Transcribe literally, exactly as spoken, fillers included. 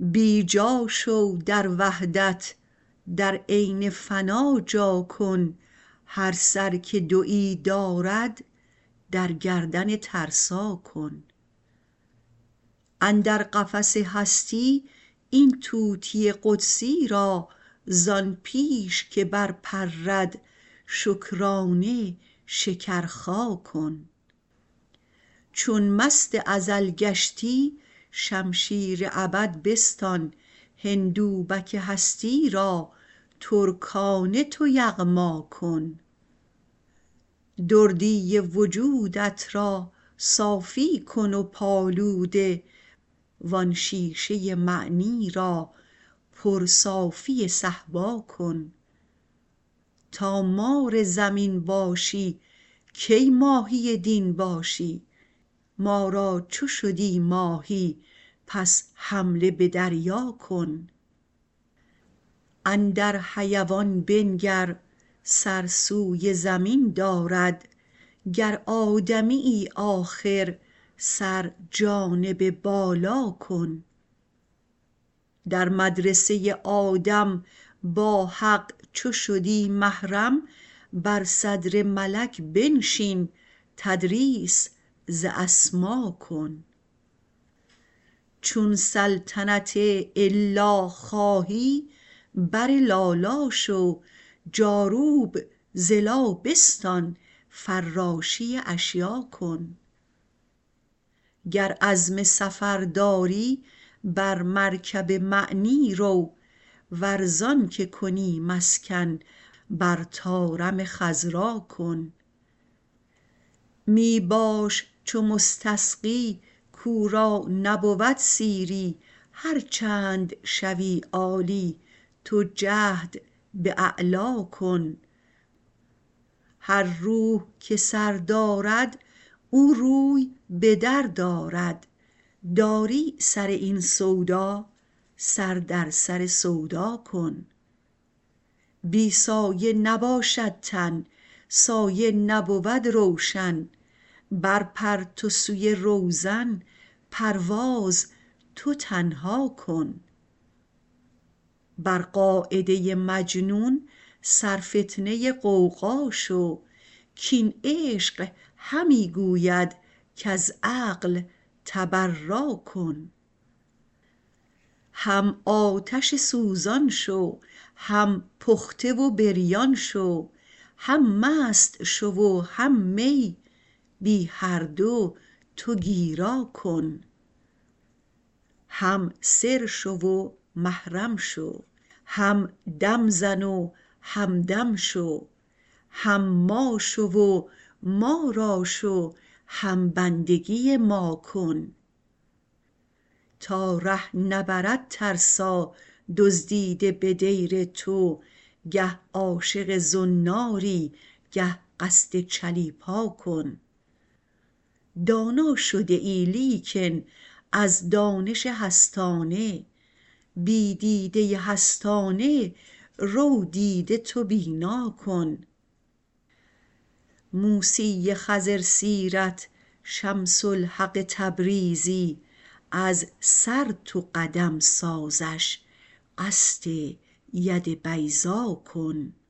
بی جا شو در وحدت در عین فنا جا کن هر سر که دویی دارد در گردن ترسا کن. اندر قفس هستی این طوطی قدسی را زان پیش که برپرد شکرانه شکرخا کن. چون مست ازل گشتی شمشیر ابد بستان هندوبک هستی را ترکانه تو یغما کن. دردی وجودت را صافی کن و پالوده وان شیشه معنی را پر صافی صهبا کن. تا مار زمین باشی کی ماهی دین باشی ما را چو شدی ماهی پس حمله به دریا کن. اندر حیوان بنگر سر سوی زمین دارد گر آدمیی آخر سر جانب بالا کن. در مدرسه آدم با حق چو شدی محرم بر صدر ملک بنشین تدریس ز اسما کن. چون سلطنت الا خواهی بر لالا شو جاروب ز لا بستان فراشی اشیا کن. گر عزم سفر داری بر مرکب معنی رو ور زانک کنی مسکن بر طارم خضرا کن. می باش چو مستسقی کو را نبود سیری هر چند شوی عالی تو جهد به اعلا کن. هر روح که سر دارد او روی به در دارد داری سر این سودا سر در سر سودا کن. بی سایه نباشد تن سایه نبود روشن برپر تو سوی روزن پرواز تو تنها کن. بر قاعده مجنون سرفتنه غوغا شو کاین عشق همی گوید کز عقل تبرا کن. هم آتش سوزان شو هم پخته و بریان شو هم مست شو و هم می بی هر دو تو گیرا کن. هم سر شو و محرم شو هم دم زن و همدم شو هم ما شو و ما را شو هم بندگی ما کن. تا ره نبرد ترسا دزدیده به دیر تو گه عاشق زناری گه قصد چلیپا کن. دانا شده ای لیکن از دانش هستانه بی دیده هستانه رو دیده تو بینا کن. موسی خضرسیرت شمس الحق تبریزی از سر تو قدم سازش قصد ید بیضا کن.